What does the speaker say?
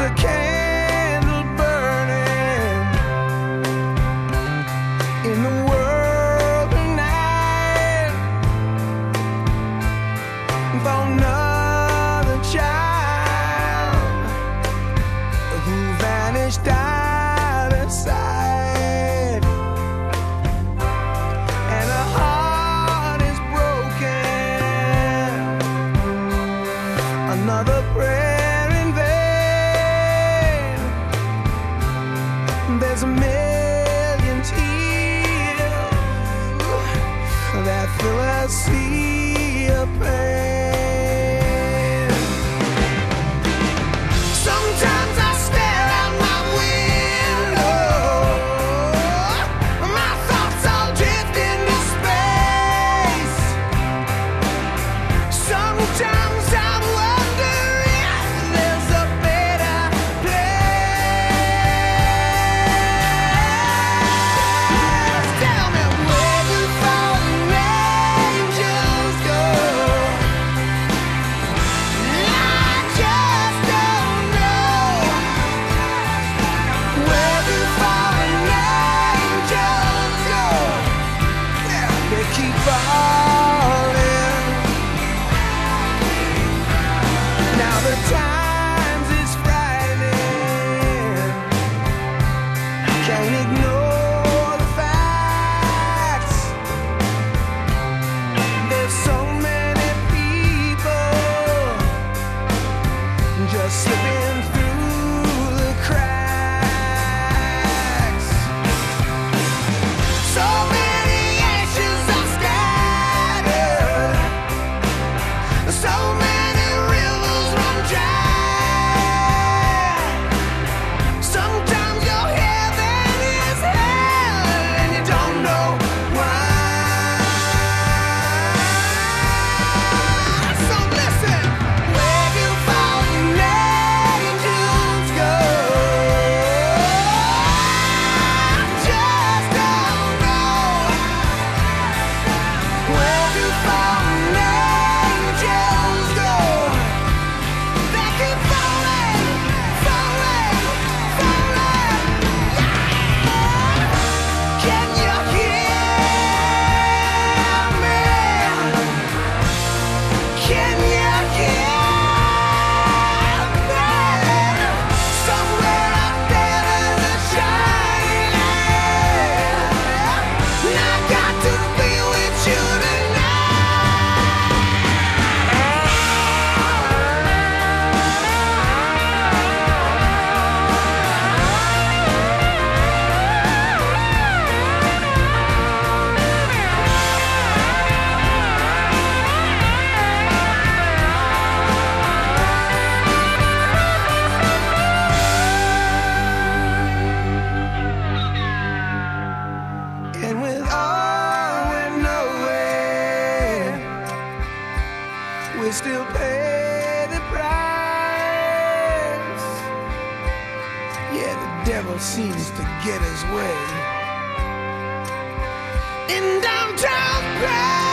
a candle burning in the world tonight for another child who vanished out of sight, and her heart is broken. Another prayer in vain. There's a million tears that fill a sea of pain. Sometimes I stare out my window, my thoughts all drift into space. Sometimes I wonder if there's a better place. Tell me, where do fallen angels go? I just don't know. Where do fallen angels go? They keep falling. Now the times is frightening. Can't ignore the facts. There's so many people just slipping through the cracks. So many ashes are scattered. So many rivers run dry. Sometimes your heaven is hell and you don't know why. So listen, where do fallen angels go? I just don't know. Where do fallen angels go? They keep falling, falling, falling. Can you hear me? Can you hear me? Somewhere out there there's a shining. And I got to be with you and with all we knowing, we still pay the price. Yeah, the devil seems to get his way in downtown Paris.